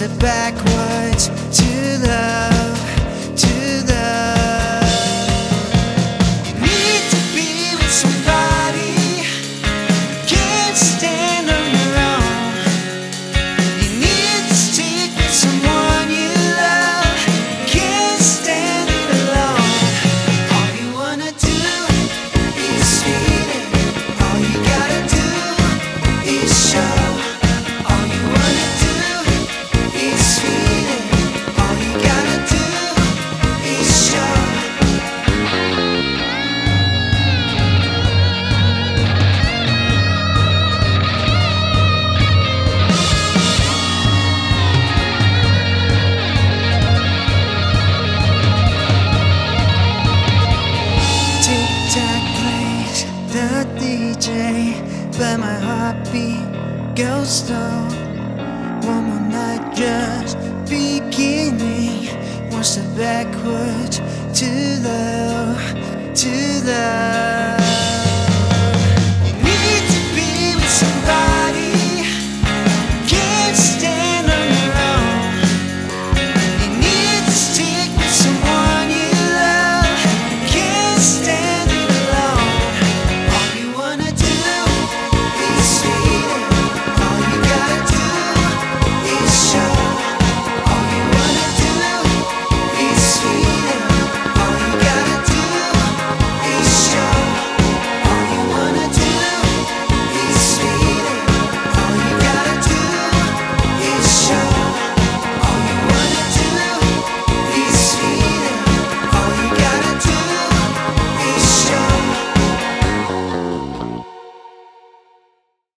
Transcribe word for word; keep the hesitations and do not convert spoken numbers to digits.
step backwards to love, to love. You need to be with somebody, you can't stand on your own. You need to stick with someone you love, you can't stand it alone. All you wanna do is feel it, all you gotta do is show. All you wanna do is feel it, all you gotta do is show. Tic-tac plays the D J, but my heartbeat goes slow. One more night just beginning, one step backwards to love, to love.